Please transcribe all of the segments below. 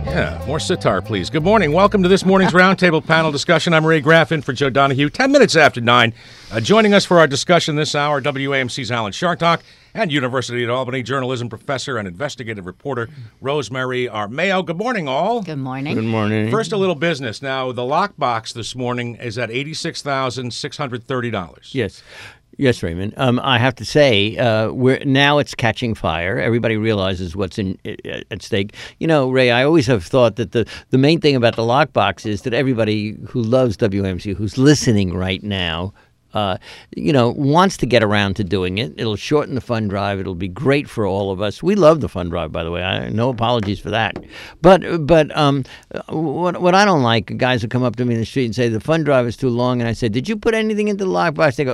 Yeah, more sitar, please. Good morning. Welcome to this morning's Roundtable panel discussion. I'm Ray Graff in for Joe Donahue. 10 minutes after 9. Joining us for our discussion this hour, WAMC's Alan Chartock and University at Albany journalism professor and investigative reporter Rosemary Armao. Good morning, all. Good morning. Good morning. First, a little business. Now, the lockbox this morning is at $86,630. Yes. Yes, Raymond. I have to say, now it's catching fire. Everybody realizes what's at stake. You know, Ray, I always have thought that the main thing about the lockbox is that everybody who loves WMC, who's listening right now, wants to get around to doing it. It'll shorten the fund drive. It'll be great for all of us. We love the fund drive, by the way. No apologies for that. But what I don't like, guys who come up to me in the street and say the fund drive is too long, and I say, did you put anything into the lockbox? They go,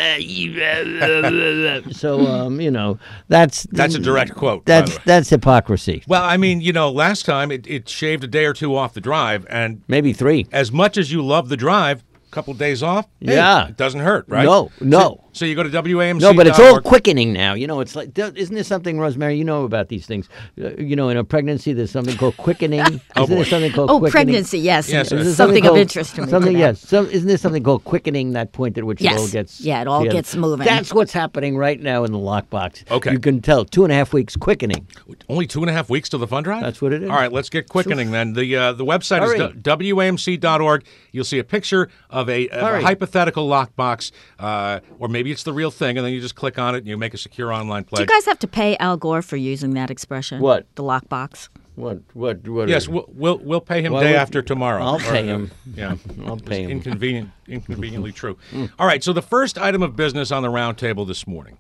so that's a direct quote. That's hypocrisy. Well, I mean, last time it shaved a day or two off the drive, and maybe 3. As much as you love the drive, couple days off, it doesn't hurt, right? No. So you go to WAMC. No, but it's all quickening now. It's like, isn't there something, Rosemary? You know about these things. In a pregnancy, there's something called quickening. Isn't there something called quickening? Pregnancy, yes. Yes, something of interest to me. Isn't there something called quickening? That point at which it all gets. Yeah, it all gets moving. That's what's happening right now in the lockbox. Okay, you can tell 2.5 weeks quickening. Only 2.5 weeks to the fund drive. That's what it is. All right, let's get quickening then. The website is WAMC.org. You'll see a picture of a hypothetical lockbox, or maybe it's the real thing, and then you just click on it and you make a secure online pledge. Do you guys have to pay Al Gore for using that expression? What? The lockbox. What? Yes, we'll pay him day after tomorrow. I'll pay him. Yeah, I'll pay him. Inconveniently true. All right, so the first item of business on the roundtable this morning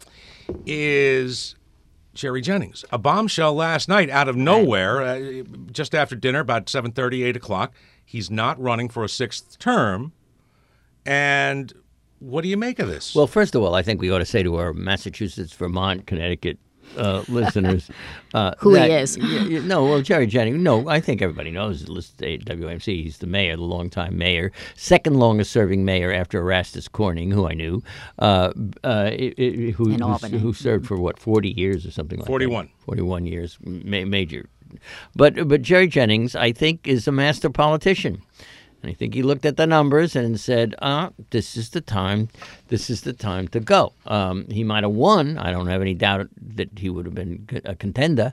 is Jerry Jennings. A bombshell last night out of nowhere, just after dinner, about 7:30, 8 o'clock. He's not running for a 6th term. And what do you make of this? Well, first of all, I think we ought to say to our Massachusetts, Vermont, Connecticut listeners who he is. Jerry Jennings. No, I think everybody knows. Listed at WMC. He's the mayor, the longtime mayor, second longest serving mayor after Erastus Corning, who I knew, who served for 40 years or something like 41. that. 41 years, major. But Jerry Jennings, I think, is a master politician. And I think he looked at the numbers and said, this is the time to go. He might have won. I don't have any doubt that he would have been a contender,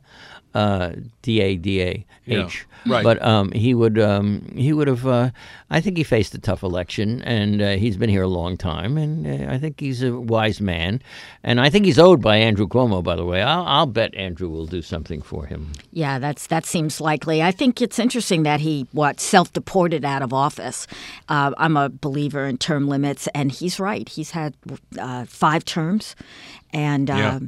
D-A-D-A-H. Yeah, right. But he would have, I think he faced a tough election, and he's been here a long time, and I think he's a wise man. And I think he's owed by Andrew Cuomo, by the way. I'll bet Andrew will do something for him. Yeah, that seems likely. I think it's interesting that he, self-deported out of office. I'm a believer in term limits, and he's right. He's had 5 terms, and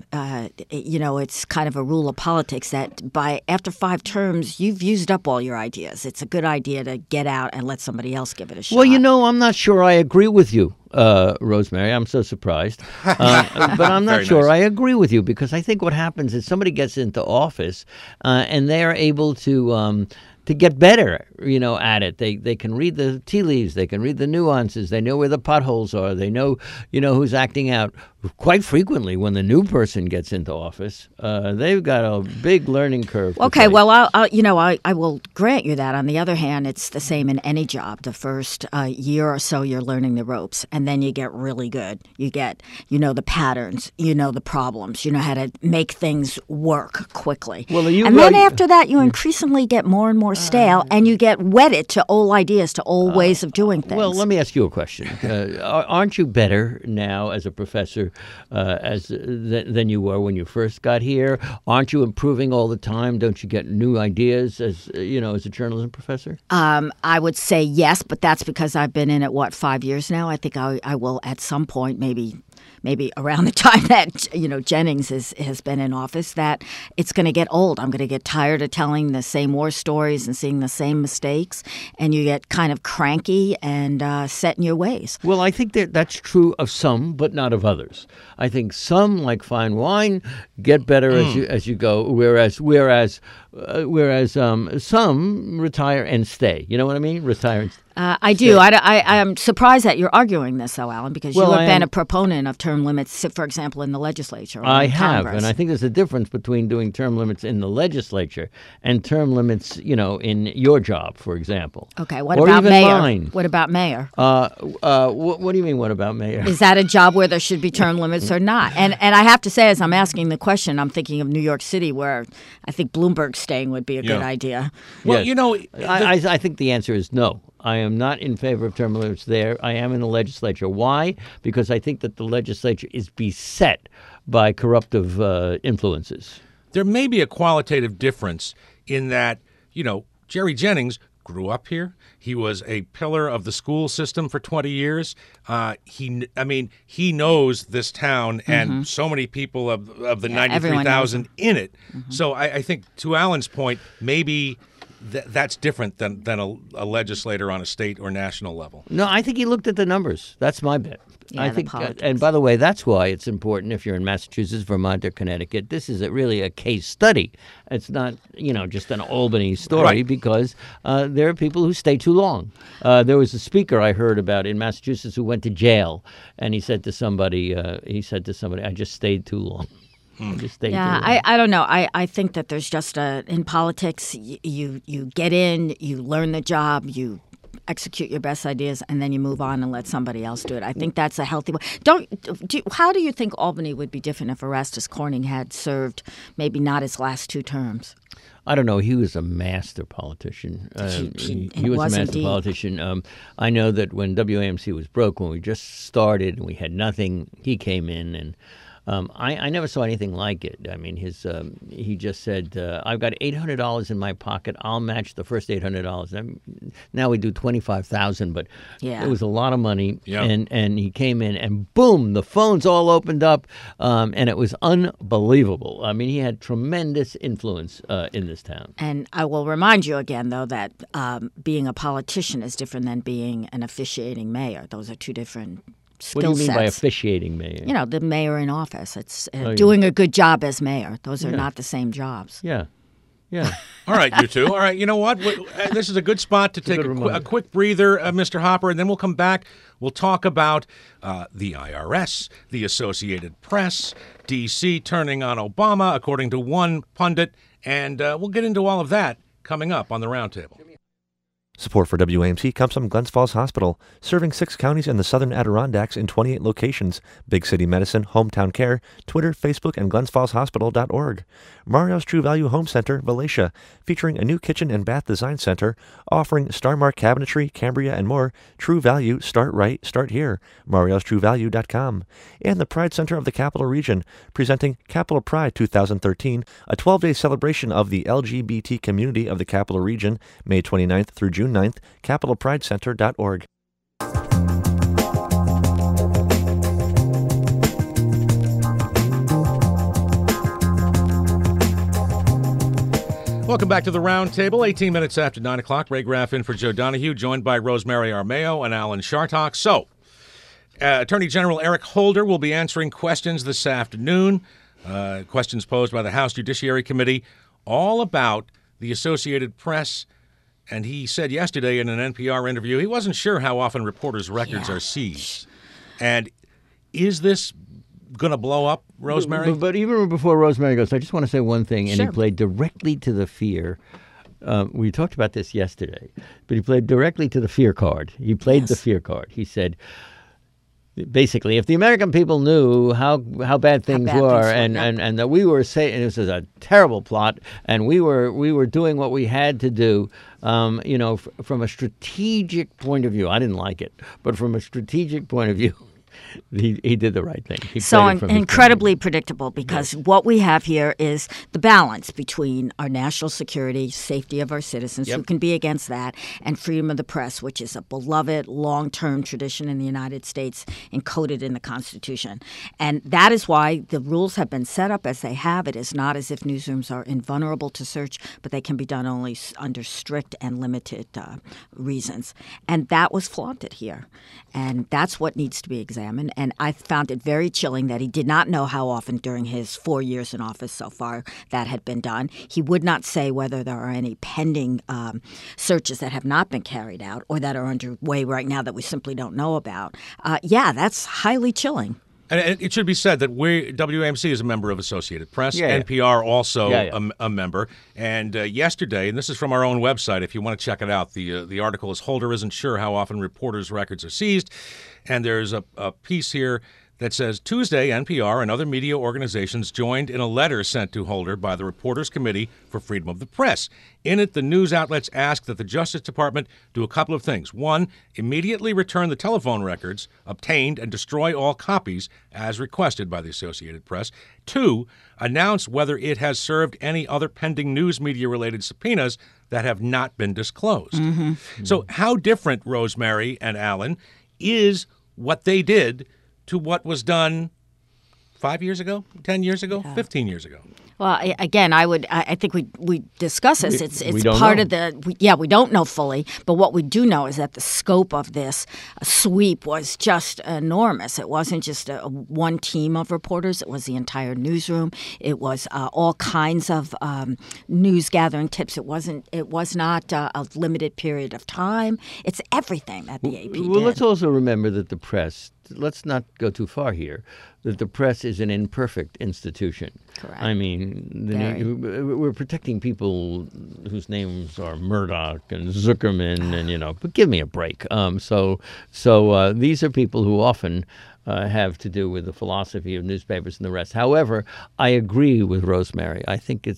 it's kind of a rule of politics that after 5 terms, you've used up all your ideas. It's a good idea to get out and let somebody else give it a shot. Well, I'm not sure I agree with you, Rosemary. I'm so surprised. But I'm not sure I agree with you, because I think what happens is somebody gets into office and they're able to get better, at it. They can read the tea leaves. They can read the nuances. They know where the potholes are. They know, who's acting out. Quite frequently, when the new person gets into office, they've got a big learning curve. Okay, well, I will grant you that. On the other hand, it's the same in any job. The first year or so, you're learning the ropes, and then you get really good. You get, the patterns, the problems, you know how to make things work quickly. Well, then after that, you increasingly get more and more stale, and you get wedded to old ideas, to old ways of doing things. Well, let me ask you a question. Aren't you better now as a professor than you were when you first got here? Aren't you improving all the time? Don't you get new ideas as a journalism professor? I would say yes, but that's because I've been in it 5 years now. I think I will at some point, maybe around the time that Jennings has been in office, that it's going to get old. I'm going to get tired of telling the same war stories and seeing the same mistakes, and you get kind of cranky and set in your ways. Well, I think that's true of some, but not of others. I think some, like fine wine, get better as you go, whereas some retire and stay. You know what I mean? Retire and stay. I do. I am surprised that you're arguing this, though, Alan, because you have been a proponent of term limits, for example, in the legislature. Or in Congress. And I think there's a difference between doing term limits in the legislature and term limits, in your job, for example. Okay, what or about even mayor? Mine. What about mayor? What do you mean, what about mayor? Is that a job where there should be term limits or not? And I have to say, as I'm asking the question, I'm thinking of New York City, where I think Bloomberg staying would be a good idea. Well, Yes. I think the answer is no. I am not in favor of term limits there. I am in the legislature. Why? Because I think that the legislature is beset by corruptive influences. There may be a qualitative difference in that, Jerry Jennings grew up here. He was a pillar of the school system for 20 years. He knows this town and so many people of the 93,000 in it. Mm-hmm. So I think, to Alan's point, maybe that's different than a legislator on a state or national level. No, I think he looked at the numbers. That's my bet. Yeah, I think, and by the way, that's why it's important if you're in Massachusetts, Vermont, or Connecticut. This is really a case study. It's not, just an Albany story, right. Because there are people who stay too long. There was a speaker I heard about in Massachusetts who went to jail, and he said to somebody, I just stayed too long. I don't know. I think that there's just in politics, you get in, you learn the job, you execute your best ideas, and then you move on and let somebody else do it. I think that's a healthy way. How do you think Albany would be different if Erastus Corning had served maybe not his last 2 terms? I don't know. He was a master politician. He was a master politician. I know that when WAMC was broke, when we just started and we had nothing, he came in and I never saw anything like it. I mean, he just said, "I've got $800 in my pocket. I'll match the first $800." Now we do $25,000, but it was a lot of money. Yeah. And he came in, and boom, the phones all opened up, and it was unbelievable. I mean, he had tremendous influence in this town. And I will remind you again, though, that being a politician is different than being an officiating mayor. Those are 2 different skill sets. What do you mean by officiating mayor? The mayor in office. It's doing a good job as mayor. Those are not the same jobs. Yeah. All right, you two. All right, you know what? This is a good spot to take a quick breather, Mr. Hopper, and then we'll come back. We'll talk about the IRS, the Associated Press, D.C. turning on Obama, according to one pundit, and we'll get into all of that coming up on the Roundtable. Support for WAMC comes from Glens Falls Hospital, serving 6 counties in the southern Adirondacks in 28 locations. Big City Medicine, Hometown Care, Twitter, Facebook, and glensfallshospital.org. Mario's True Value Home Center, Valatia, featuring a new kitchen and bath design center, offering Starmark cabinetry, Cambria, and more. True Value, start right, start here. MariosTrueValue.com. And the Pride Center of the Capital Region, presenting Capital Pride 2013, a 12-day celebration of the LGBT community of the Capital Region, May 29th through June 9th, capitalpridecenter.org. Welcome back to the Roundtable. 18 minutes after 9 o'clock. Ray Graff in for Joe Donahue, joined by Rosemary Armao and Alan Chartock. So, Attorney General Eric Holder will be answering questions this afternoon, questions posed by the House Judiciary Committee, all about the Associated Press. And he said yesterday in an NPR interview he wasn't sure how often reporters' records are seized. And is this going to blow up, Rosemary? But even before Rosemary goes, I just want to say one thing. And Sure. he played directly to the fear. We talked about this yesterday, but he played directly to the fear card. He played the fear card. He said, basically, if the American people knew how bad things were, and that we were saying this is a terrible plot, and we were doing what we had to do, from a strategic point of view. I didn't like it, but from a strategic point of view, he did the right thing. So incredibly predictable, because what we have here is the balance between our national security, safety of our citizens, who can be against that, and freedom of the press, which is a beloved long-term tradition in the United States encoded in the Constitution. And that is why the rules have been set up as they have. It is not as if newsrooms are invulnerable to search, but they can be done only under strict and limited reasons. And that was flaunted here. And that's what needs to be examined. cross-examined, and I found it very chilling that he did not know how often during his 4 years in office so far that had been done. He would not say whether there are any pending searches that have not been carried out or that are underway right now that we simply don't know about. That's highly chilling. And it should be said that WAMC is a member of Associated Press. Yeah. NPR also Yeah. A member. And yesterday, and this is from our own website, if you want to check it out, the article is Holder Isn't Sure How Often Reporters' Records Are Seized. And there's a piece here that says, Tuesday, NPR and other media organizations joined in a letter sent to Holder by the Reporters Committee for Freedom of the Press. In it, the news outlets asked that the Justice Department do a couple of things. One, immediately return the telephone records obtained and destroy all copies as requested by the Associated Press. Two, announce whether it has served any other pending news media-related subpoenas that have not been disclosed. Mm-hmm. So how different, Rosemary and Alan, is what they did to what was done 5 years ago, 10 years ago, 15 years ago? Well, I think we discuss this. It's we don't part know. of we don't know fully, but what we do know is that the scope of this sweep was just enormous. It wasn't just one team of reporters. It was the entire newsroom. It was all kinds of news gathering tips. It was not a limited period of time. It's everything that the AP did. Well, let's also remember that the press, let's not go too far here, that the press is an imperfect institution. Correct. I mean, we're protecting people whose names are Murdoch and Zuckerman, and but give me a break. So these are people who often have to do with the philosophy of newspapers and the rest. However, I agree with Rosemary. I think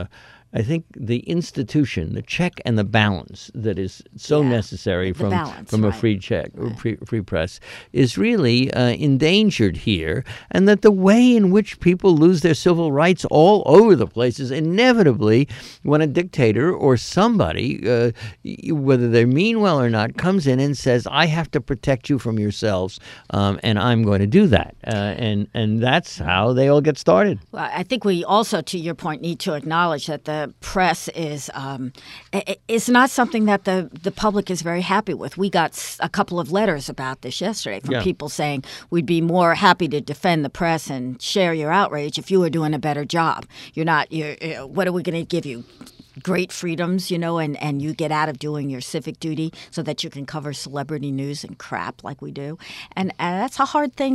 I think the institution, the check and the balance that is so necessary from a free press is really endangered here, and that the way in which people lose their civil rights all over the place is inevitably when a dictator or somebody, whether they mean well or not, comes in and says, I have to protect you from yourselves, and I'm going to do that. And that's how they all get started. Well, I think we also, to your point, need to acknowledge that the press is not something that the public is very happy with. We got a couple of letters about this yesterday from people saying we'd be more happy to defend the press and share your outrage if you were doing a better job. What are we going to give you? Great freedoms, and you get out of doing your civic duty so that you can cover celebrity news and crap like we do, and that's a hard thing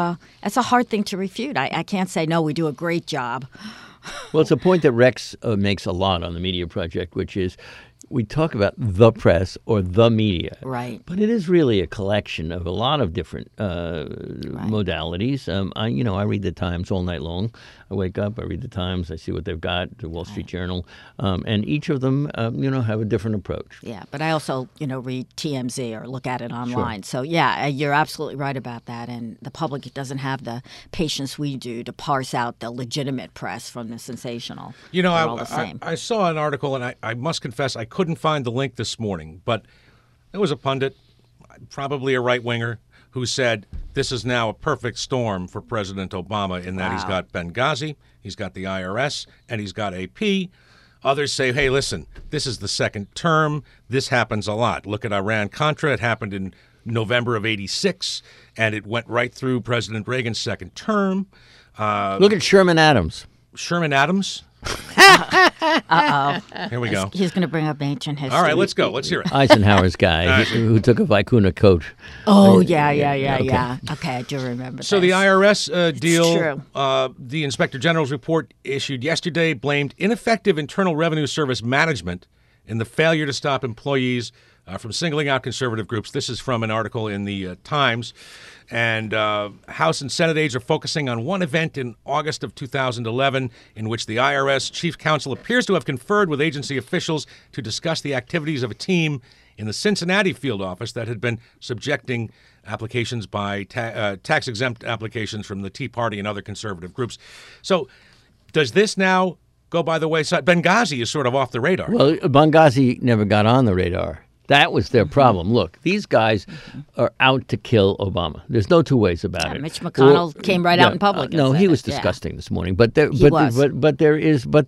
to refute. I can't say no, we do a great job. Well, it's a point that Rex makes a lot on the Media Project, which is we talk about the press or the media. Right. But it is really a collection of a lot of different modalities. I read the Times all night long. I wake up, I read the Times, I see what they've got, the Wall Street Journal, and each of them, have a different approach. Yeah, but I also, read TMZ or look at it online. Sure. So, yeah, you're absolutely right about that. And the public doesn't have the patience we do to parse out the legitimate press from the sensational. They're all the same. I saw an article, and I must confess I couldn't find the link this morning, but there was a pundit, probably a right-winger, who said this is now a perfect storm for President Obama in that he's got Benghazi, he's got the IRS, and he's got AP. Others say, hey, listen, this is the second term. This happens a lot. Look at Iran-Contra. It happened in November of '86, and it went right through President Reagan's second term. Look at Sherman Adams. Sherman Adams? Uh-oh. Here we go. He's going to bring up ancient history. All right, let's go. Let's hear it. Eisenhower's guy who took a Vicuna coat. Oh, yeah. Okay, I do remember So this. the IRS deal, true. The Inspector General's report issued yesterday blamed ineffective Internal Revenue Service management in the failure to stop employees from singling out conservative groups. This is from an article in the Times. And House and Senate aides are focusing on one event in August of 2011 in which the IRS chief counsel appears to have conferred with agency officials to discuss the activities of a team in the Cincinnati field office that had been subjecting applications by tax-exempt applications from the Tea Party and other conservative groups. So does this now go by the wayside? Benghazi is sort of off the radar. Well, Benghazi never got on the radar. That was their problem. Look, these guys are out to kill Obama. There's no two ways about it. Mitch McConnell came right out in public. No, and he said was it. Yeah. disgusting this morning. But there, He was. but there is, look.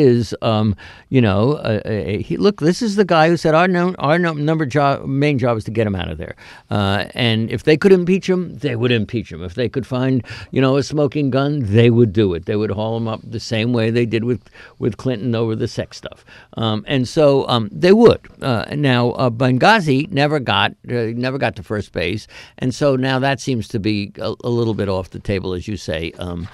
This is the guy who said our main job is to get him out of there. And if they could impeach him, they would impeach him. If they could find, a smoking gun, they would do it. They would haul him up the same way they did with Clinton over the sex stuff. And so they would. Now Benghazi never got to first base, and so now that seems to be a little bit off the table, as you say,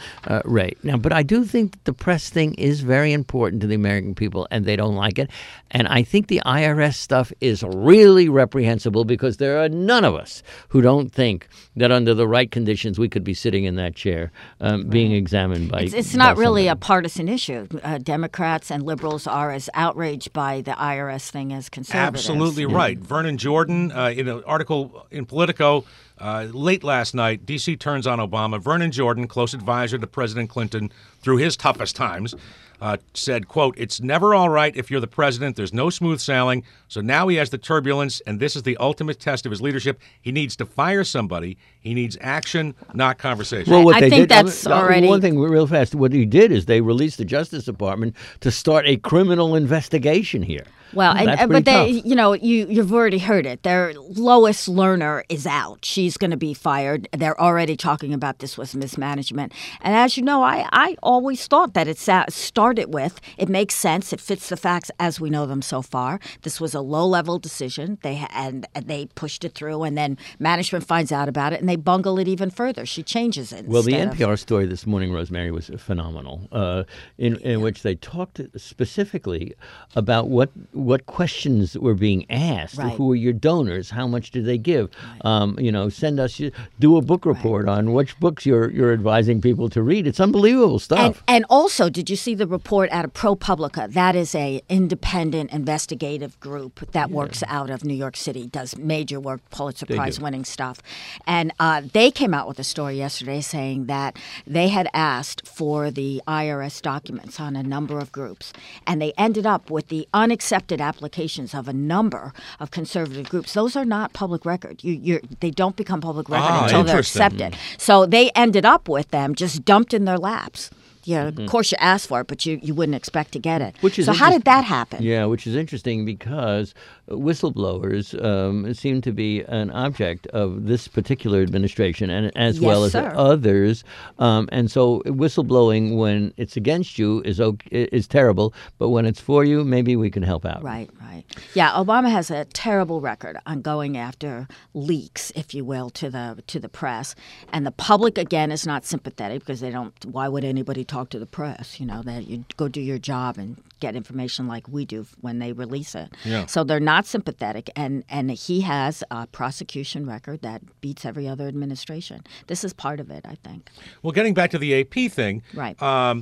Ray. Now, but I do think that the press thing is very important to the American people, and they don't like it. And I think the IRS stuff is really reprehensible because there are none of us who don't think that under the right conditions we could be sitting in that chair being examined by. It's not really a partisan issue. Democrats and liberals are as outraged by the IRS thing as conservatives. Absolutely right. Vernon Jordan, in an article in Politico late last night, D.C. turns on Obama. Vernon Jordan, close advisor to President Clinton through his toughest times, said, quote, "It's never all right if you're the president. There's no smooth sailing. So now he has the turbulence, and this is the ultimate test of his leadership. He needs to fire somebody. He needs action, not conversation." Well, what I they think did, that's already... One thing real fast, what he did is they released the Justice Department to start a criminal investigation here. Well, That's but pretty tough. you've already heard it. Their Lois Lerner is out. She's going to be fired. They're already talking about this was mismanagement. And as you know, I always thought that it started with, it makes sense, it fits the facts as we know them so far. This was a low-level decision. They pushed it through, and then management finds out about it, and they bungle it even further. She changes it. Well, the NPR story this morning, Rosemary, was phenomenal, in which they talked specifically about what questions were being asked. Right. Who are your donors? How much did they give? Right. Send us, do a book report on which books you're advising people to read. It's unbelievable stuff. And also, did you see the report out of ProPublica? That is a independent investigative group that works out of New York City, does major work, Pulitzer Prize-winning stuff. And they came out with a story yesterday saying that they had asked for the IRS documents on a number of groups, and they ended up with the unaccepted applications of a number of conservative groups. Those are not public record. They don't become public record until they're accepted. So they ended up with them just dumped in their laps. Of course you asked for it, but you wouldn't expect to get it. So how did that happen? Yeah, which is interesting because whistleblowers seem to be an object of this particular administration, and as well as others. And so whistleblowing, when it's against you, is terrible. But when it's for you, maybe we can help out. Right. Yeah, Obama has a terrible record on going after leaks, if you will, to the press, and the public again is not sympathetic because they don't. Why would anybody talk to the press? That you go do your job and get information like we do when they release it. Yeah. So they're not sympathetic, and he has a prosecution record that beats every other administration. This is part of it, I think. Well, getting back to the AP thing, right?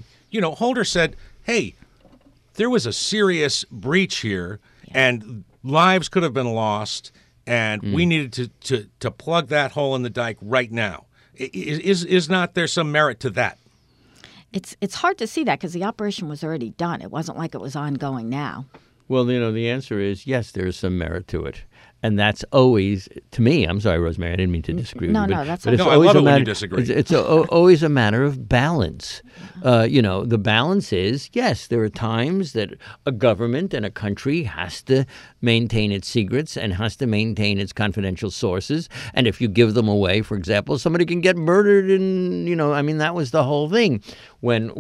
Holder said, "Hey, there was a serious breach here, and lives could have been lost, and we needed to plug that hole in the dike right now." Is not there some merit to that? It's hard to see that because the operation was already done. It wasn't like it was ongoing now. Well, the answer is yes, there is some merit to it. And that's always, to me, I'm sorry, Rosemary, I didn't mean to disagree with you. That's but it's I always love a it matter, when you disagree. It's always a matter of balance. The balance is, yes, there are times that a government and a country has to maintain its secrets and has to maintain its confidential sources. And if you give them away, for example, somebody can get murdered and, that was the whole thing. When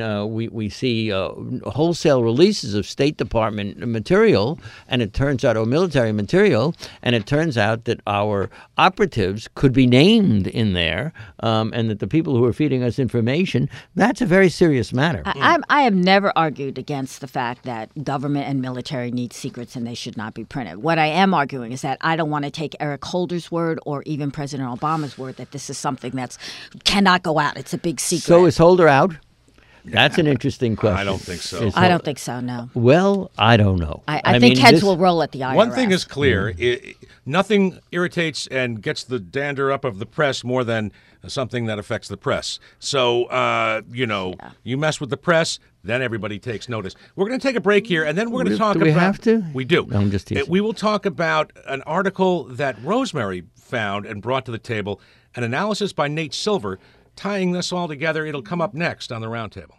we see wholesale releases of State Department material, and it turns out, or military material, and it turns out that our operatives could be named in there, and that the people who are feeding us information, that's a very serious matter. I have never argued against the fact that government and military need secrets and they should not be printed. What I am arguing is that I don't want to take Eric Holder's word or even President Obama's word that this is something that's cannot go out. It's a big secret. So is Holder out? That's an interesting question. I don't think so. I don't think so, no. Well, I don't know. I think heads will roll at the IRS. One thing is clear. Nothing irritates and gets the dander up of the press more than something that affects the press. So, you mess with the press, then everybody takes notice. We're going to take a break here, and then we're going to talk about... Do we have to? We do. No, I'm just teasing. We will talk about an article that Rosemary found and brought to the table, an analysis by Nate Silver, tying this all together. It'll come up next on the Roundtable.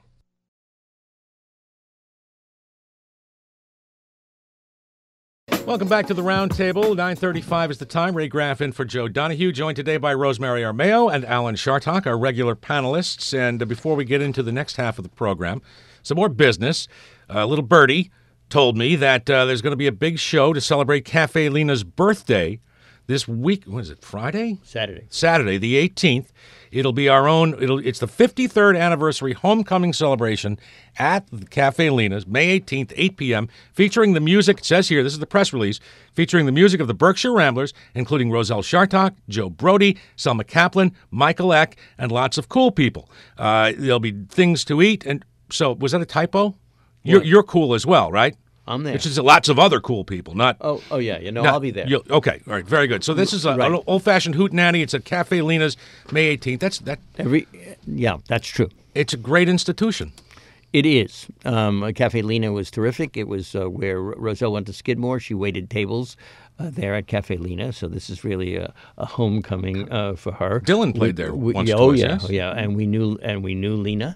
Welcome back to the Roundtable. 9:35 is the time. Ray Graff in for Joe Donahue, joined today by Rosemary Armao and Alan Chartock, our regular panelists. And before we get into the next half of the program, some more business. Little Birdie told me that there's going to be a big show to celebrate Cafe Lena's birthday this week. What is it, Friday? Saturday, the 18th. It'll be our own. It's the 53rd anniversary homecoming celebration at the Cafe Lena's, May 18th, 8 p.m., featuring the music, it says here, this is the press release, featuring the music of the Berkshire Ramblers, including Roselle Chartock, Joe Brody, Selma Kaplan, Michael Eck, and lots of cool people. There'll be things to eat. And so, was that a typo? You're cool as well, right? I'm there. Which is lots of other cool people, not... Oh yeah. I'll be there. Okay, all right, very good. So this is an old-fashioned hootenanny. It's at Cafe Lena's, May 18th. That's true. It's a great institution. It is. Cafe Lena was terrific. It was where Roselle went to Skidmore. She waited tables there at Cafe Lena. So this is really a homecoming for her. Dylan played there once. Yes. And we knew Lena.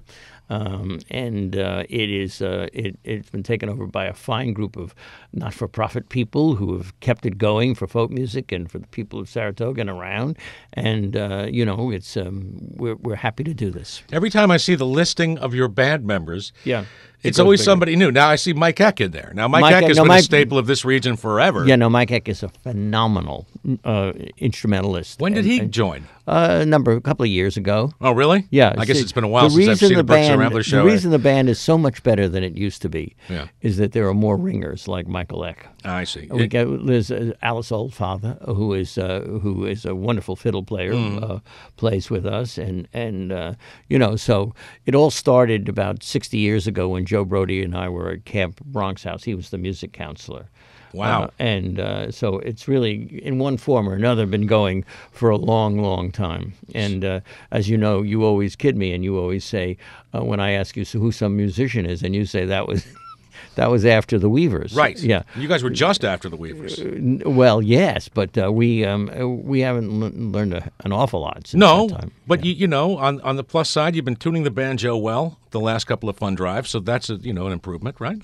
It's been taken over by a fine group of not-for-profit people who have kept it going for folk music and for the people of Saratoga and around. And it's we're happy to do this. Every time I see the listing of your band members, it's always bigger. Somebody new. Now I see Mike Eck in there. Now Mike Eck has been a staple of this region forever. Yeah, no, Mike Eck is a phenomenal instrumentalist. When did he join? A couple of years ago. Oh, really? Yeah. I guess it's been a while since I've seen the Berkshire Ramblers show. The reason the band is so much better than it used to be is that there are more ringers like Michael Eck. I see. There's Alice Oldfather, who is a wonderful fiddle player, plays with us, and so it all started about 60 years ago when Joe Brody and I were at Camp Bronx House. He was the music counselor. Wow. So it's really, in one form or another, been going for a long, long time. And as you know, you always kid me, and you always say, when I ask you who some musician is, and you say that was after the Weavers. Right. Yeah. You guys were just after the Weavers. Well, yes, but we haven't learned an awful lot since that time. But on the plus side, you've been tuning the banjo well the last couple of fun drives, so that's an improvement, right?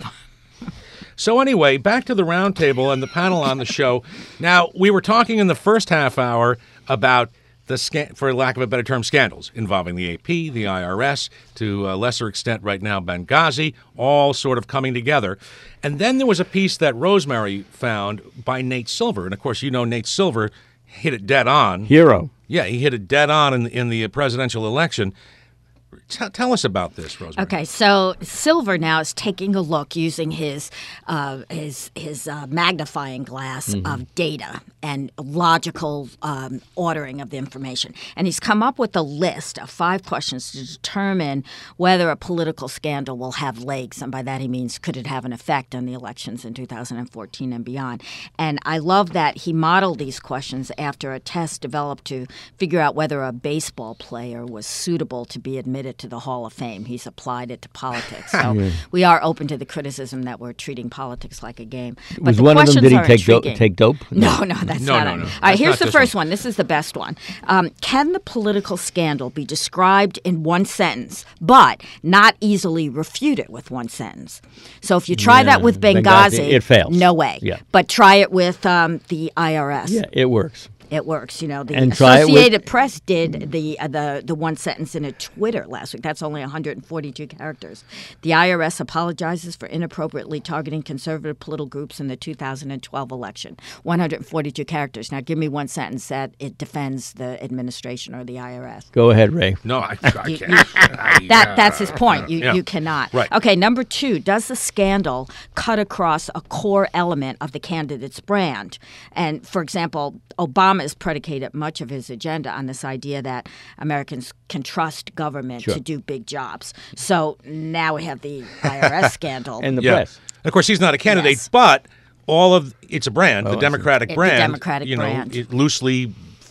So anyway, back to the Roundtable and the panel on the show. Now, we were talking in the first half hour about for lack of a better term, scandals involving the AP, the IRS, to a lesser extent right now Benghazi, all sort of coming together. And then there was a piece that Rosemary found by Nate Silver. And, of course, Nate Silver hit it dead on. Hero. Yeah, he hit it dead on in the presidential election. Tell us about this, Rosemary. Okay, so Silver now is taking a look using his magnifying glass of data and logical ordering of the information. And he's come up with a list of 5 questions to determine whether a political scandal will have legs. And by that he means, could it have an effect on the elections in 2014 and beyond? And I love that he modeled these questions after a test developed to figure out whether a baseball player was suitable to be admitted to the Hall of Fame. He's applied it to politics. So we are open to the criticism that we're treating politics like a game. But was the one of them, did he intriguing. take dope? No, that's not it. No. All right, here's the first one. This is the best one. Can the political scandal be described in one sentence, but not easily refuted with one sentence? So if you try that with Benghazi, it fails. No way. Yeah. But try it with the IRS. Yeah, it works. It works. The And try it with- Associated Press did the one sentence in a Twitter last week. That's only 142 characters. The IRS apologizes for inappropriately targeting conservative political groups in the 2012 election. 142 characters. Now, give me one sentence that it defends the administration or the IRS. Go ahead, Ray. No, I can't. That's his point. You cannot. Right. Okay, number 2, does the scandal cut across a core element of the candidate's brand? And, for example, Obama has predicated much of his agenda on this idea that Americans can trust government to do big jobs. So now we have the IRS scandal. And the press. Of course, he's not a candidate, Yes. but it's a brand, the Democratic brand. The Democratic brand. It loosely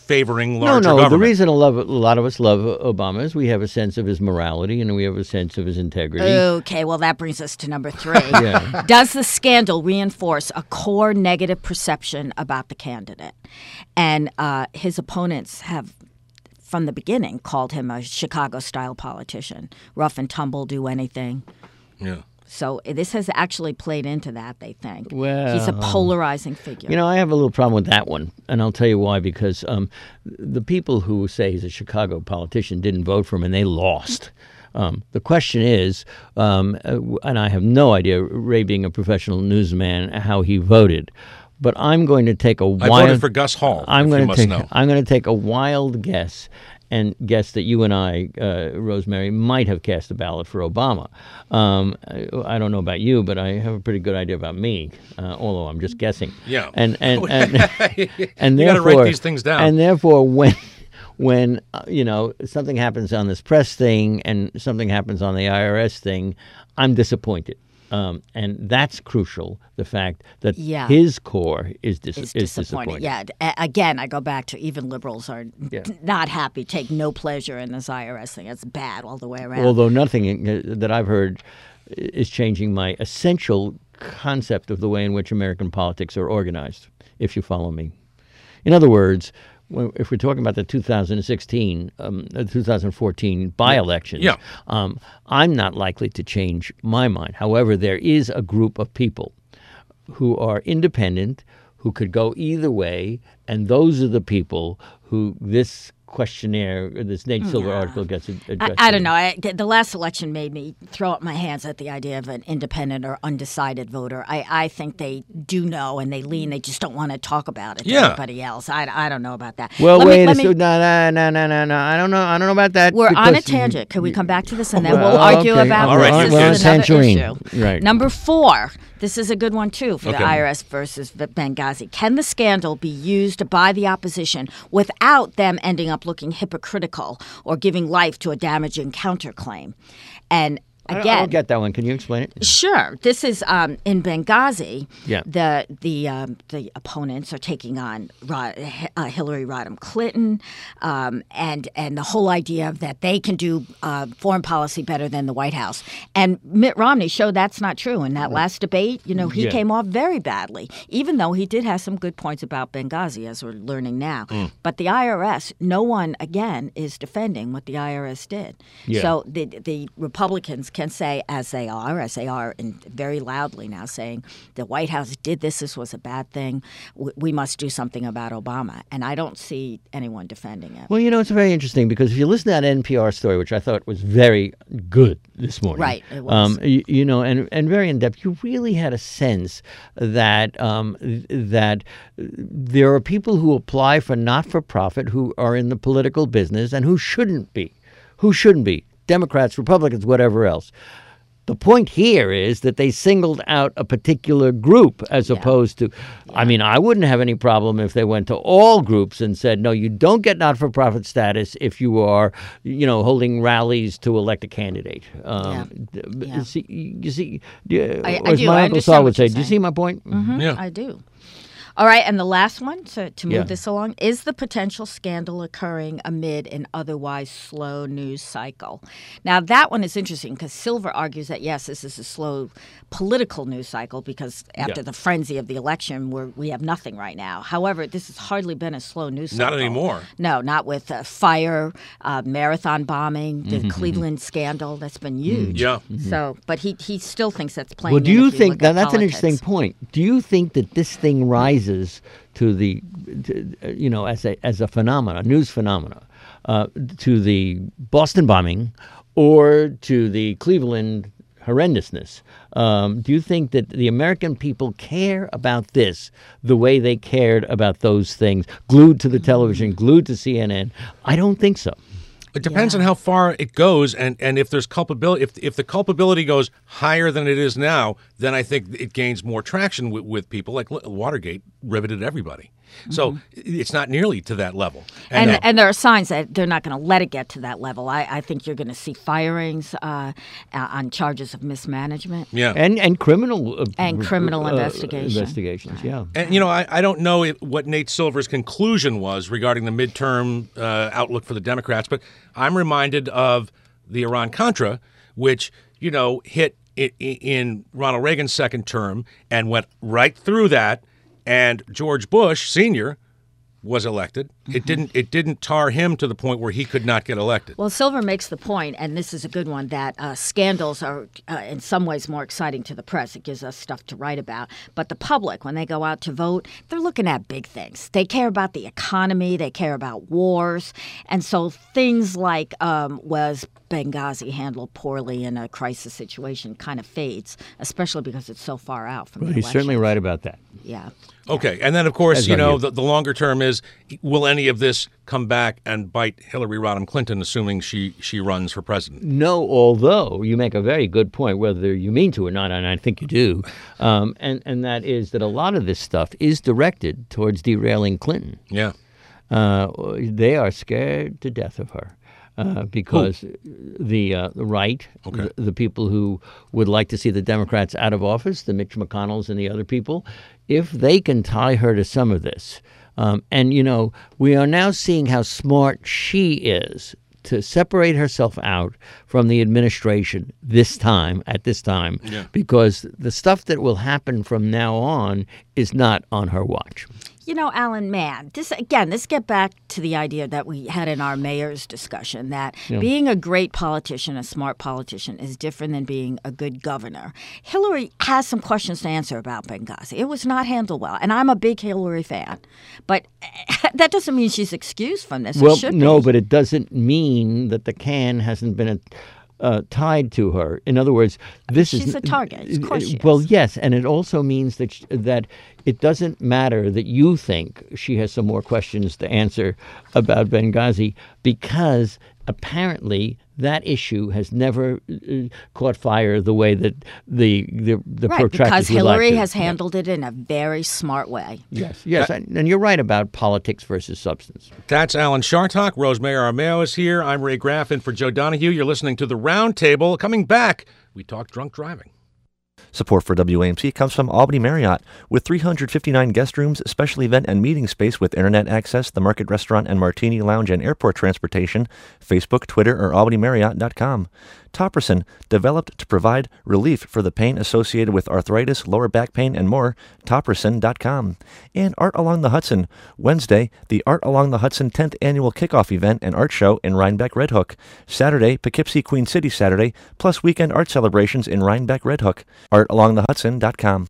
favoring larger No. government. The reason a lot of us love Obama is we have a sense of his morality and we have a sense of his integrity. Okay, well, that brings us to number 3. Yeah. Does the scandal reinforce a core negative perception about the candidate? And his opponents have, from the beginning, called him a Chicago-style politician. Rough and tumble, do anything. Yeah. So this has actually played into that, they think. Well, he's a polarizing figure. You know, I have a little problem with that one, and I'll tell you why. Because the people who say he's a Chicago politician didn't vote for him, and they lost. The question is, and I have no idea, Ray being a professional newsman, how he voted. But I'm going to take a wild. I voted for Gus Hall. I'm going to take a wild guess, and guess that you and I, Rosemary, might have cast a ballot for Obama. I don't know about you, but I have a pretty good idea about me, although I'm just guessing. Yeah. And you got to write these things down. And therefore, when something happens on this press thing and something happens on the IRS thing, I'm disappointed. And that's crucial, the fact that his core is disappointing. Yeah. Again, I go back to even liberals are not happy, take no pleasure in this IRS thing. It's bad all the way around. Although nothing that I've heard is changing my essential concept of the way in which American politics are organized, if you follow me. In other words, if we're talking about the 2014 by-elections, I'm not likely to change my mind. However, there is a group of people who are independent, who could go either way, and those are the people who this questionnaire, this Nate Silver article gets addressed. I don't know. The last election made me throw up my hands at the idea of an independent or undecided voter. I think they do know and they lean. They just don't want to talk about it to everybody else. I don't know about that. Well, no. I don't know. I don't know about that. We're on a tangent. Can we come back to this and then we'll argue about this? This is another issue. Right. Number 4. This is a good one, too, for the IRS versus Benghazi. Can the scandal be used by the opposition without them ending up looking hypocritical or giving life to a damaging counterclaim? And again, I don't get that one. Can you explain it? Sure. This is in Benghazi. Yeah. The opponents are taking on Hillary Rodham Clinton, and the whole idea of that they can do foreign policy better than the White House. And Mitt Romney showed that's not true. In that last debate, he came off very badly, even though he did have some good points about Benghazi, as we're learning now. But the IRS, no one again is defending what the IRS did. Yeah. So the Republicans can say, as they are very loudly now saying, the White House did this was a bad thing, we must do something about Obama. And I don't see anyone defending it. Well, it's very interesting because if you listen to that NPR story, which I thought was very good this morning. Right, it was. And very in-depth, you really had a sense that that there are people who apply for not-for-profit who are in the political business and who shouldn't be. Democrats, Republicans, whatever else. The point here is that they singled out a particular group as opposed to, I mean, I wouldn't have any problem if they went to all groups and said, no, you don't get not-for-profit status if you are, holding rallies to elect a candidate. You see, as my Uncle Saul would say, do you see my point? Mm-hmm. Yeah. I do. All right, and the last one, to move this along, is the potential scandal occurring amid an otherwise slow news cycle? Now, that one is interesting because Silver argues that, yes, this is a slow political news cycle because after the frenzy of the election, we have nothing right now. However, this has hardly been a slow news cycle. Not anymore. No, not with fire, marathon bombing, the Cleveland scandal. That's been huge. Yeah. So, but he still thinks that's playing. Well, do you think that's an interesting point? Do you think that this thing rises to the, as a phenomena, news phenomena, to the Boston bombing or to the Cleveland horrendousness? Do you think that the American people care about this the way they cared about those things, glued to the television, glued to CNN? I don't think so. It depends on how far it goes, and if there's culpability. If the culpability goes higher than it is now, then I think it gains more traction with people. Like Watergate riveted everybody. So it's not nearly to that level. And there are signs that they're not going to let it get to that level. I think you're going to see firings on charges of mismanagement. Yeah. And criminal investigations. Yeah. And, I don't know what Nate Silver's conclusion was regarding the midterm outlook for the Democrats, but I'm reminded of the Iran-Contra, which, hit in Ronald Reagan's second term and went right through that, and George Bush Sr. was elected. It didn't tar him to the point where he could not get elected. Well, Silver makes the point, and this is a good one, that scandals are in some ways more exciting to the press. It gives us stuff to write about. But the public, when they go out to vote, they're looking at big things. They care about the economy. They care about wars. And so things like was Benghazi handled poorly in a crisis situation kind of fades, especially because it's so far out from the He's election. certainly right about that. Yeah. Okay, and then, of course, That's right. the longer term is, will any of this come back and bite Hillary Rodham Clinton, assuming she runs for president? No, although you make a very good point, whether you mean to or not, and I think you do, and that is that a lot of this stuff is directed towards derailing Clinton. Yeah. They are scared to death of her. Because the right, the people who would like to see the Democrats out of office, the Mitch McConnells and the other people, if they can tie her to some of this. And, we are now seeing how smart she is to separate herself out from the administration at this time, because the stuff that will happen from now on is not on her watch. Alan, this get back to the idea that we had in our mayor's discussion, that being a great politician, a smart politician, is different than being a good governor. Hillary has some questions to answer about Benghazi. It was not handled well, and I'm a big Hillary fan. But that doesn't mean she's excused from this. Well, it should no, be. But it doesn't mean that the can hasn't been tied to her. In other words, she's a target. Of course she is. Well, yes, and it also means that it doesn't matter that you think she has some more questions to answer about Benghazi, because apparently that issue has never caught fire the way that the protractors because would Hillary like to. has handled it in a very smart way. Yes, and you're right about politics versus substance. That's Alan Chartock. Rosemary Armao is here. I'm Ray Graff in for Joe Donahue. You're listening to The Round Table. Coming back, we talk drunk driving. Support for WAMC comes from Albany Marriott. With 359 guest rooms, special event and meeting space with internet access, the Market Restaurant and Martini Lounge, and airport transportation, Facebook, Twitter, or albanymarriott.com. Topricin, developed to provide relief for the pain associated with arthritis, lower back pain, and more. Topricin.com. And Art Along the Hudson. Wednesday, the Art Along the Hudson 10th Annual Kickoff Event and Art Show in Rhinebeck, Red Hook. Saturday, Poughkeepsie, Queen City Saturday, plus weekend art celebrations in Rhinebeck, Red Hook. ArtAlongTheHudson.com.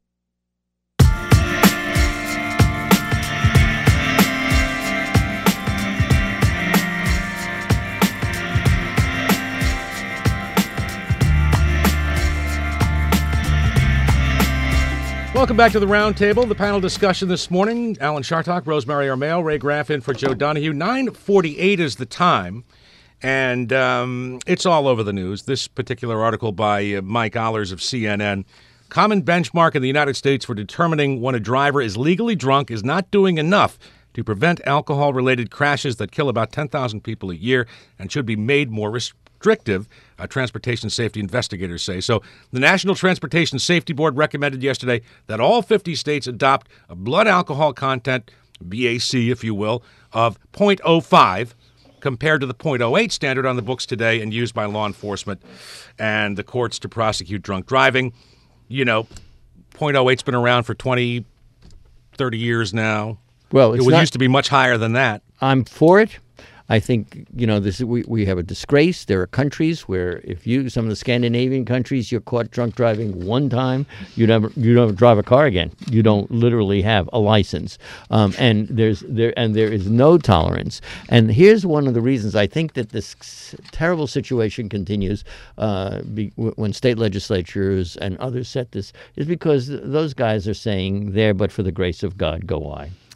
Welcome back to the Round Table. The panel discussion this morning: Alan Chartock, Rosemary Armao, Ray Graff in for Joe Donahue. 9:48 is the time, and it's all over the news. This particular article by Mike Ollers of CNN. Common benchmark in the United States for determining when a driver is legally drunk is not doing enough to prevent alcohol-related crashes that kill about 10,000 people a year and should be made more restrictive, transportation safety investigators say. So the National Transportation Safety Board recommended yesterday that all 50 states adopt a blood alcohol content, BAC if you will, of 0.05 compared to the 0.08 standard on the books today and used by law enforcement and the courts to prosecute drunk driving. 0.08's been around for 20, 30 years now. Well, it used to be much higher than that. I'm for it. I think, we have a disgrace. There are countries where some of the Scandinavian countries, you're caught drunk driving one time, you don't drive a car again. You don't literally have a license. And there is no tolerance. And here's one of the reasons I think that this terrible situation continues when state legislatures and others set this, is because those guys are saying, there but for the grace of God go I.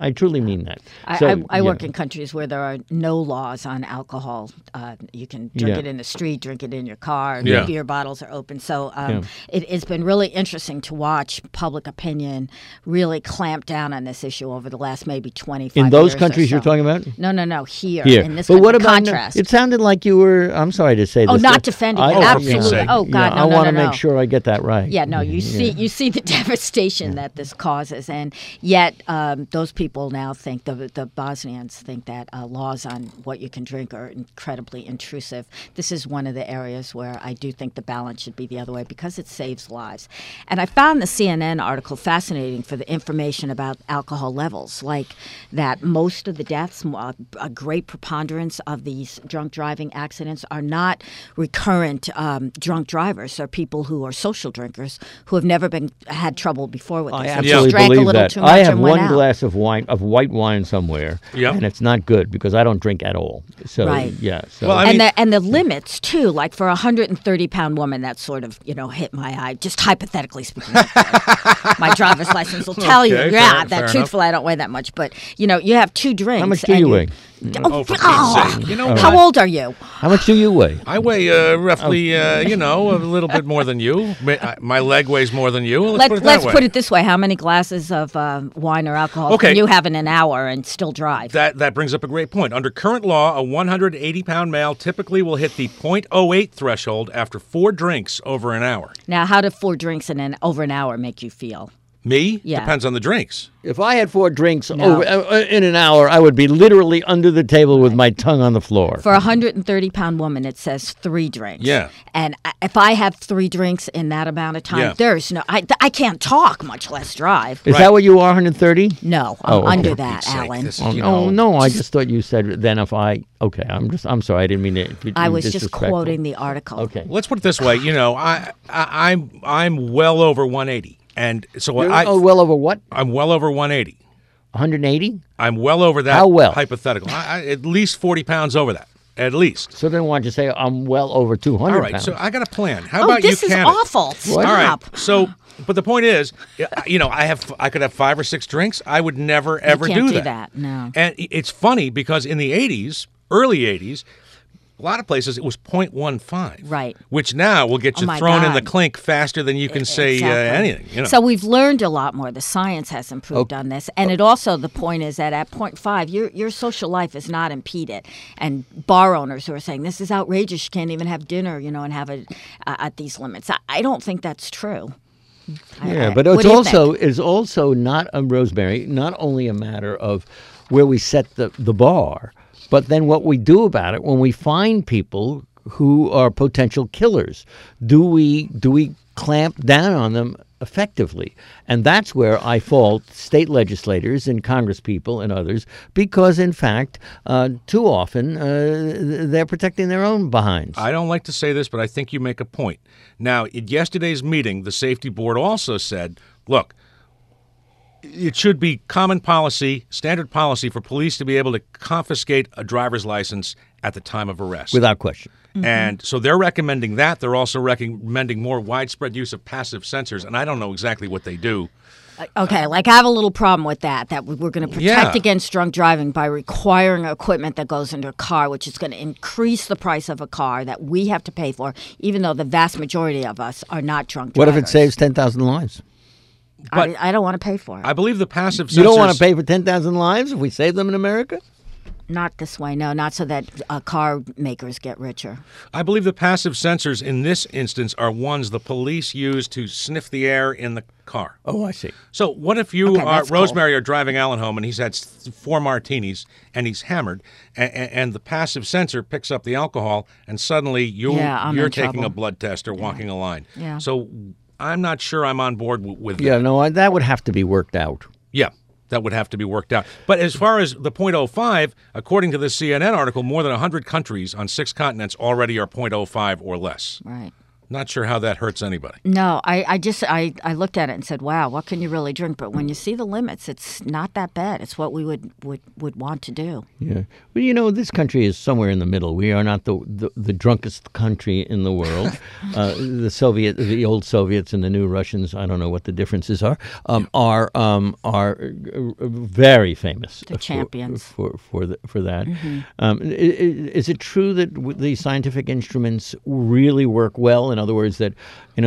I truly mean that. I work in countries where there are no laws on alcohol. You can drink it in the street, drink it in your car. Yeah. Beer bottles are open. So it's been really interesting to watch public opinion really clamp down on this issue over the last maybe 25 years. In those or countries so. you're talking about? No. Here. Here. In this But country. what about contrast? It sounded like you were, I'm sorry to say this. Oh, not defending it. for Absolutely. Pete's sake. Oh, God, I no, want to no. make sure I get that right. Yeah, no, you see the devastation that this causes, and yet those people now think, the Bosnians think that laws on what you can drink are incredibly intrusive. This is one of the areas where I do think the balance should be the other way because it saves lives. And I found the CNN article fascinating for the information about alcohol levels, like that most of the deaths, a great preponderance of these drunk driving accidents are not recurrent drunk drivers. They're people who are social drinkers who have never had trouble before with this. I They absolutely just drank a believe little that. too much I have and went one out. glass of white wine somewhere, and it's not good because I don't drink at all. So Right. yeah. So. Well, I mean- And the limits too, like for a 130-pound woman, that sort of hit my eye. Just hypothetically speaking, my driver's license will tell you, Okay, yeah, fair that truthfully I don't weigh that much, but you have 2 drinks. How much do and you weigh? Oh, for Pete's sake. You know How what? old are you? How much do you weigh? I weigh roughly, a little bit more than you. My leg weighs more than you. Let's Let's put put it it this way: how many glasses of wine or alcohol Okay. can you have in an hour and still drive? that brings up a great point. Under current law, a 180-pound male typically will hit the .08 threshold after 4 drinks over an hour. Now, how do 4 drinks in over an hour make you feel? Me? Yeah. Depends on the drinks. If I had 4 drinks No. in an hour, I would be literally under the table with my tongue on the floor. For a 130-pound woman, it says 3 drinks. Yeah. And if I have 3 drinks in that amount of time, Yeah. there's no. I can't talk, much less drive. Is that what you are, 130? No, Oh, I'm okay. under For that, Pete's sake, Alan. this is, Oh no! I just thought you said then if I. Okay, I'm sorry. I didn't mean to. I was just disrespectful. quoting the article. Okay. Let's put it this way. I'm well over 180. And so well over what? I'm well over 180. 180? I'm well over that How well? hypothetical. At least 40 pounds over that. At least. So then why don't you say I'm well over 200 All right, pounds? so I got a plan. How Oh, about this you is can it? awful. All Stop. right. So, but the point is, I could have 5 or 6 drinks. I would never ever can't do that. that, no. And it's funny because in the 80s, early 80s, a lot of places it was 0.15. Right. Which now will get Oh you my thrown in the God. clink faster than you can say Exactly. anything. So we've learned a lot more. The science has improved on this, and it also the point is that at 0.5, your social life is not impeded. And bar owners who are saying this is outrageous, you can't even have dinner, and have it at these limits. I don't think that's true. Yeah, but what it's also not Rosemary, not only a matter of where we set the bar, but then what we do about it when we find people who are potential killers. Do we clamp down on them effectively? And that's where I fault state legislators and congresspeople and others, because in fact, too often they're protecting their own behinds. I don't like to say this, but I think you make a point. Now, at yesterday's meeting, the safety board also said, look, it should be common policy, standard policy for police to be able to confiscate a driver's license at the time of arrest. Without question. And so they're recommending that. They're also recommending more widespread use of passive sensors, and I don't know exactly what they do. Okay, I have a little problem with that we're going to protect against drunk driving by requiring equipment that goes into a car, which is going to increase the price of a car that we have to pay for, even though the vast majority of us are not drunk What drivers. if it saves 10,000 lives? But I don't want to pay for it. I believe the passive sensors... You don't want to pay for 10,000 lives if we save them in America? Not this way, no. Not so that car makers get richer. I believe the passive sensors in this instance are ones the police use to sniff the air in the car. Oh, I see. So what if you Okay, that's cool. Rosemary are driving Alan home and he's had 4 martinis and he's hammered and the passive sensor picks up the alcohol and suddenly you're in taking trouble. a blood test or walking a line. Yeah. So I'm not sure I'm on board with that. Yeah, no, that would have to be worked out. Yeah, that would have to be worked out. But as far as the .05, according to the CNN article, more than 100 countries on 6 continents already are .05 or less. Right. Not sure how that hurts anybody. No, I looked at it and said, wow, what can you really drink? But when you see the limits, it's not that bad. It's what we would want to do. Yeah. Well, this country is somewhere in the middle. We are not the drunkest country in the world. The old Soviets and the new Russians, I don't know what the differences are very famous. The champions. For that. Mm-hmm. Is it true that the scientific instruments really work well? In other words, that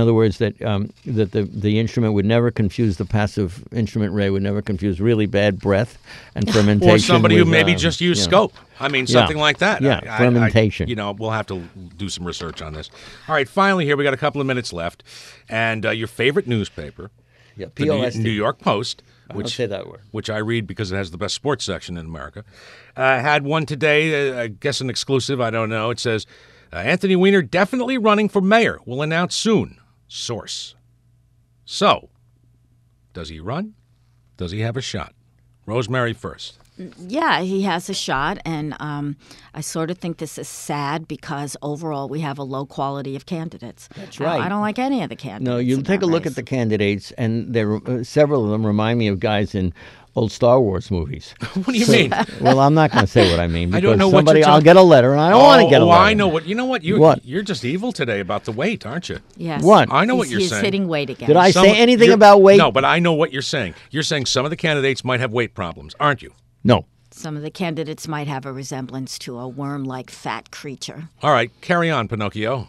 the instrument would never confuse the passive instrument, Ray, would never confuse really bad breath and fermentation. Or somebody who maybe just used scope. I mean, something like that. Yeah, fermentation. We'll have to do some research on this. All right, finally here, we got a couple of minutes left. And your favorite newspaper, the New York Post, don't say that word. Which I read because it has the best sports section in America, had one today, I guess an exclusive, I don't know. It says, Anthony Weiner definitely running for mayor. Will announce soon. Source. So, does he run? Does he have a shot? Rosemary first. Yeah, he has a shot, and I sort of think this is sad because overall we have a low quality of candidates. That's right. I don't like any of the candidates. No, you take a look at the candidates, and several of them remind me of guys in old Star Wars movies. What do you mean? Well, I'm not going to say what I mean. I don't know somebody, what you're I'll get a letter, and I don't want to get a letter. I know what. You know what? You're just evil today about the weight, aren't you? Yes. What? I know what you're He's saying. hitting weight again. Did I say anything about weight? No, but I know what you're saying. You're saying some of the candidates might have weight problems, aren't you? No. Some of the candidates might have a resemblance to a worm-like fat creature. All right, carry on, Pinocchio.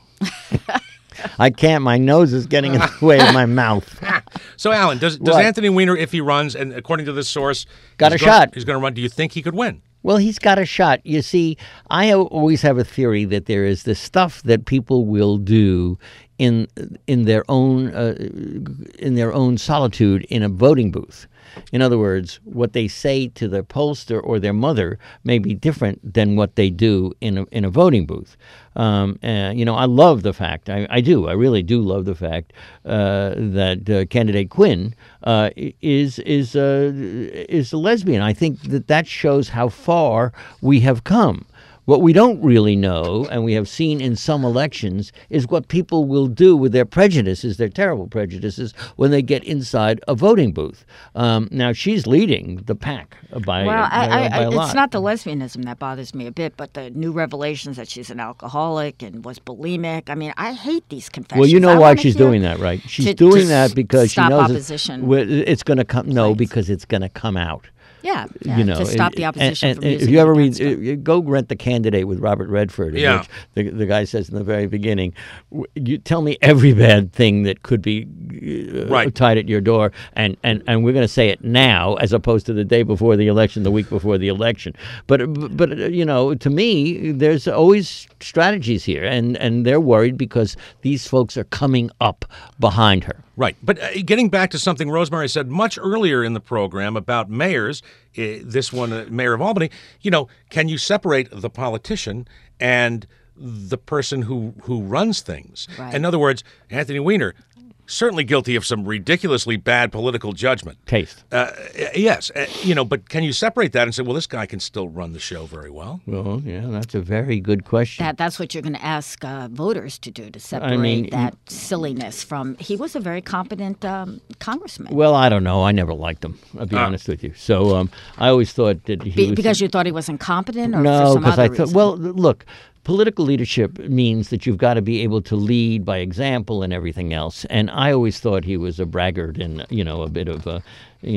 I can't. My nose is getting in the way of my mouth. So, Alan, does Anthony Weiner, if he runs, and according to this source, got a shot. He's going to run. Do you think he could win? Well, he's got a shot. You see, I always have a theory that there is this stuff that people will do in their own solitude in a voting booth. In other words, what they say to their pollster or their mother may be different than what they do in a voting booth. I love the fact, I do, I really do love the fact that candidate Quinn is a lesbian. I think that shows how far we have come. What we don't really know, and we have seen in some elections, is what people will do with their prejudices, their terrible prejudices, when they get inside a voting booth. Now, she's leading the pack by a lot. It's not the lesbianism that bothers me a bit, but the new revelations that she's an alcoholic and was bulimic. I mean, I hate these confessions. Well, you know why she's doing that, right? She's doing that because she knows opposition. It's going to come. No, because it's going to come out. Yeah, to stop the opposition from using if you ever read, go rent The Candidate with Robert Redford, yeah. Which the guy says in the very beginning, you tell me every bad thing that could be tied at your door, and we're going to say it now as opposed to the day before the election, the week before the election. But to me, there's always strategies here, and they're worried because these folks are coming up behind her. Right. But getting back to something Rosemary said much earlier in the program about mayors, this one, Mayor of Albany, can you separate the politician and the person who runs things? Right. In other words, Anthony Weiner, certainly guilty of some ridiculously bad political judgment. Taste. Yes. But can you separate that and say, well, this guy can still run the show very well? Well, yeah, that's a very good question. That's what you're going to ask voters to do, to separate that silliness from... He was a very competent congressman. Well, I don't know. I never liked him, I'll be honest with you. So I always thought that he was... Because you thought he was incompetent or no, for some other reason? Well, look... Political leadership means that you've got to be able to lead by example and everything else. And I always thought he was a braggart and, a bit of a,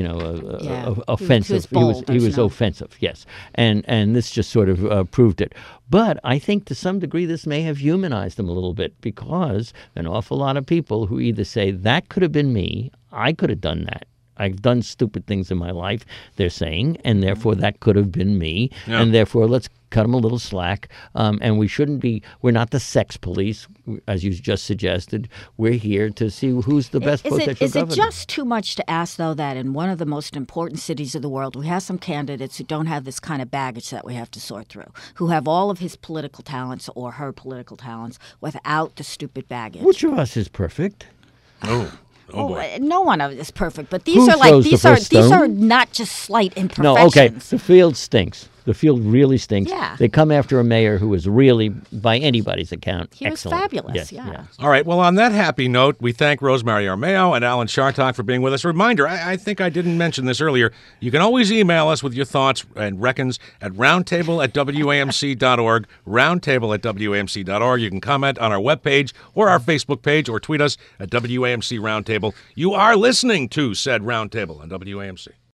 offensive. He was offensive, yes. And this just sort of proved it. But I think to some degree this may have humanized him a little bit because an awful lot of people who either say, that could have been me, I could have done that. I've done stupid things in my life, they're saying, and therefore that could have been me, and therefore let's cut them a little slack. And we're not the sex police, as you just suggested. We're here to see who's the best potential governor. Is it just too much to ask, though, that in one of the most important cities of the world, we have some candidates who don't have this kind of baggage that we have to sort through, who have all of his political talents or her political talents without the stupid baggage? Which of us is perfect? Oh boy. No one of it is perfect, but these are not just slight imperfections. No, okay. The field stinks. The field really stinks. Yeah. They come after a mayor who was really, by anybody's account, He was excellent. fabulous, Yes, yeah. All right. Well, on that happy note, we thank Rosemary Armao and Alan Chartock for being with us. A reminder, I think I didn't mention this earlier. You can always email us with your thoughts and reckons at roundtable@wamc.org, roundtable@wamc.org. You can comment on our webpage or our Facebook page or tweet us at WAMC Roundtable. You are listening to said Roundtable on WAMC.